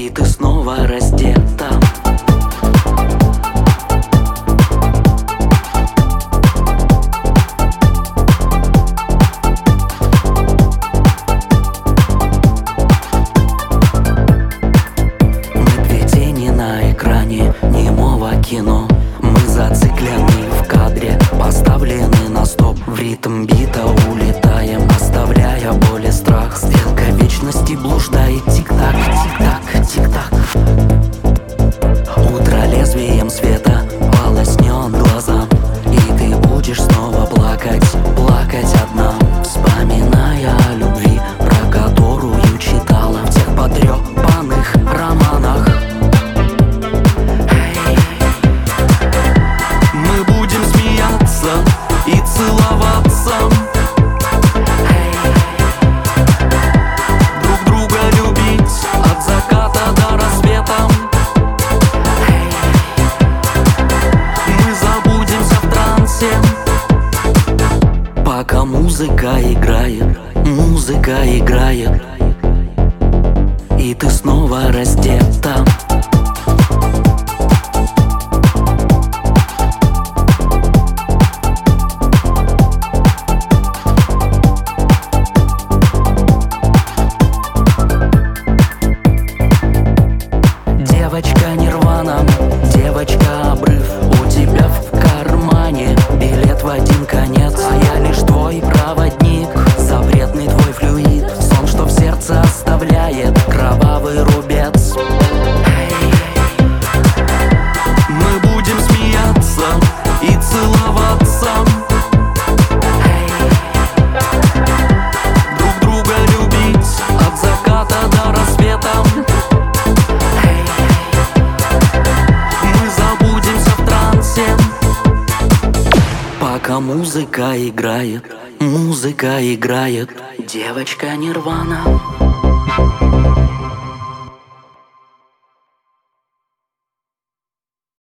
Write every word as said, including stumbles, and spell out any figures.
и ты снова раздета. Мы две тени на экране немого кино. Мы зациклены в кадре, поставлены на стоп. В ритм бита улетаем, оставляя боль и страх. Стрелка вечности блуждает, тик-так, тик-так, тик-так. Утро лезвием света полоснет глаза, и ты будешь снова плакать, плакать одна, вспоминая о любви, про которую читала в тех потрепанных романах. Мы будем смеяться и целоваться, друг друга любить от заката до рассвета. Мы забудемся в трансе, пока музыка играет, музыка играет, и ты снова раздета. Девочка Нирвана, девочка обрыв, у тебя в кармане билет в один конец. А я лишь твой проводник, запретный твой флюид, сон, что в сердце оставляет кровавый рубец. Мы будем смеяться и целоваться, друг друга любить от заката до рассвета. Пока музыка играет, музыка играет, девочка Нирвана.